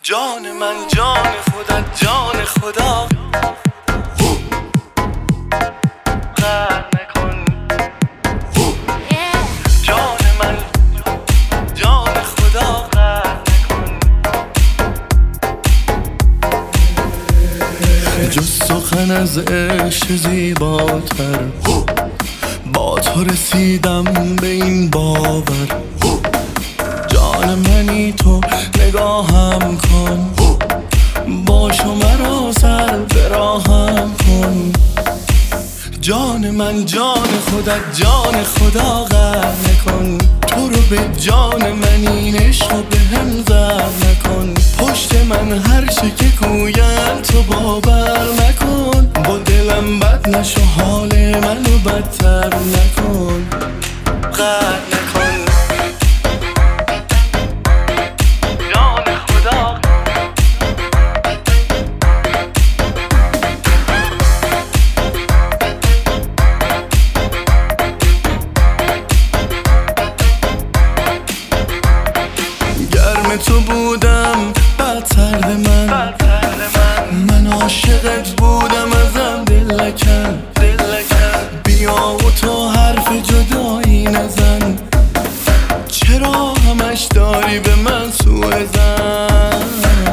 جان من جان خودت جان خدا غر نکن. جان من جان خدا غر نکن. جز سخن از عشق زیباتر با تو رسیدم به این باور. جان منی تو نگاهم کن، باش و مرا سر به راهم کن. جان من جان خودت جان خدا غر نکن. تو رو به جان من این عشق و به هم زر نکن. پشت من هر چه که گوین تو باور نکن. با دلم بد نشو حال منو بدتر نکن. غر نکن. تو بودم بدتر من عاشقت بودم ازم دل نکن. بیا و تو حرف جدایی نزن. چرا همش داری به من سوء زن؟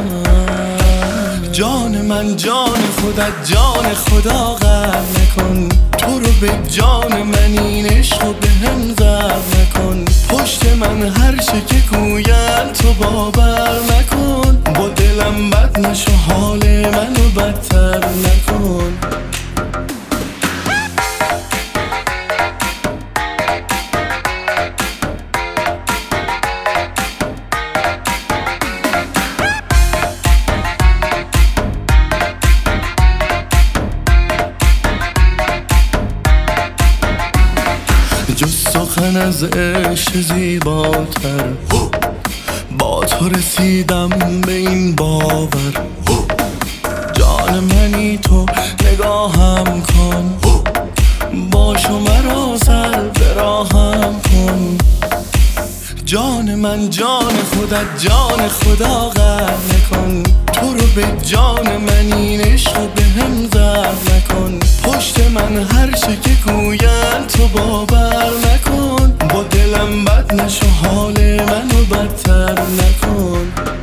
جان من جان خودت جان خدا غر نکن. تو رو به جان من این عشق و به هم زر نکن. پشت من هر چه که گوین تو باور نکن. با دلم بد نشو حال منو بدتر نکن. جز سخن از عشق زیباتر با تو رسیدم به این باور. جان منی تو نگاهم کن، باش و مرا سر به راهم کن. جان من جان خودت جان خدا غر نکن. تو رو به جان من این عشق و به هم زر نکن. پشت من هر چه که گوین تو باور نکن. با دلم بد نشو حال منو بدتر نکن.